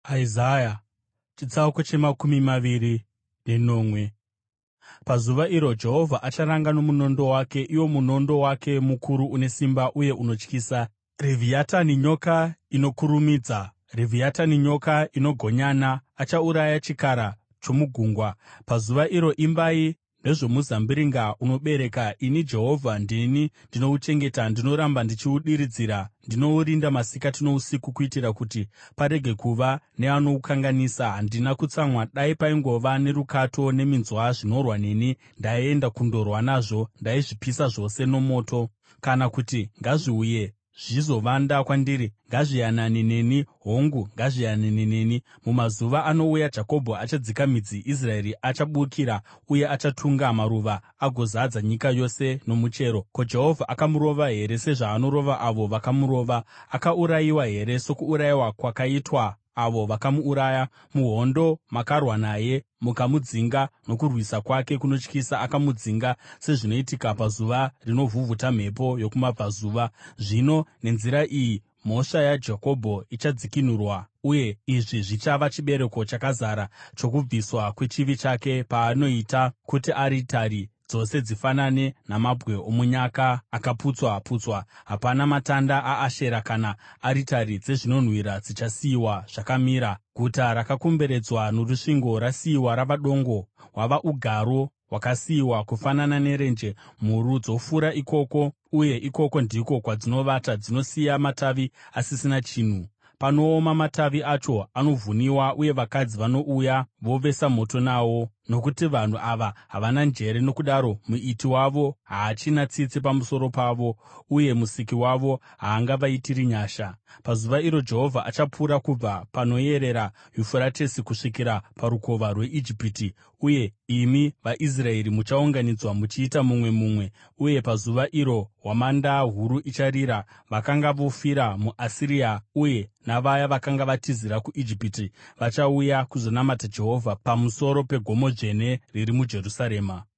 Isaya chitsauko chemakumi maviri nenomwe. Pazuva iro Jehovha acharanga nomunondo wake, iwo munondo wake mukuru une simba uye unotyisa, Revhiatani, nyoka inokurumidza, Revhiatani, nyoka inogonyana. Achauraya chikara chomugungwa. Pazuva iro imbai nezvomuzambiringa unobereka. Ini Jehovha ndini ndinouchengeta, ndinoramba ndichiudiridzira. Ndinourinda masikati nousiku, kuitira kuti parege kuva neanoukanganisa. Handina kutsamwa. Dai paingova nerukato neminzwa zvinorwa neni, ndaienda kundorwa nazvo, ndaizvipisa zvose nomoto. Kana kuti ngazviuye zvizovanda kwandiri, ngazviyanane neni, hongu, ngazviyanane neni. Mumazuva anouya Jakobho achadzika midzi, Israeri achabukira uye achatunga maruva agozadza nyika yose nomuchero. Ko, Jehovha akamurova here sezvaanorova avo vakamurova? Akaurayiwa here sokuurayiwa kwakaitwa avo vakamuuraya? Muhondo makarwa naye mukamudzinga, nokurwisa kwake kunotyisa akamudzinga, sezvinoitika pazuva rinovhuvhuta mhepo yokumabvazuva. Zvino nenzira iyi mhosva yaJakobho ichadzikinurwa, uye izvi zvichava chibereko chakazara chokubviswa kwechivi chake, paanoita kuti aritari dzose dzifanane namabwe omunyaka akaputswa-putswa. Hapana matanda aAshera kana aritari dzezvinonhuhwira dzichasiyiwa zvakamira. Guta rakakomberedzwa norusvingo rasiyiwa rava dongo, hwava ugaro hwakasiyiwa, kufanana nerenje. Mhuru dzofura ikoko, uye ikoko ndiko kwadzinovata. Dzinosiya matavi asisina chinhu. Panooma matavi acho anovhuniwa, uye vakadzi vanouya vovesa moto nawo. Nokuti vanhu ava havana njere, nokudaro Muiti wavo haachina tsitsi pamusoro pavo, uye Musiki wavo haangavaitiri nyasha. Pazuva iro Jehovha achapura kubva panoyerera Yufuratesi kusvikira parukova rweIjipiti, uye imi vaIsraeri muchaunganidzwa muchiita mumwe. Uye pazuva iro hwamanda huru icharira. Vakanga vofira muAsiria uye navaya vakanga vatizira kuIjipiti vachauya kuzonamata Jehovha pamusoro pegomo dzvene riri muJerusarema.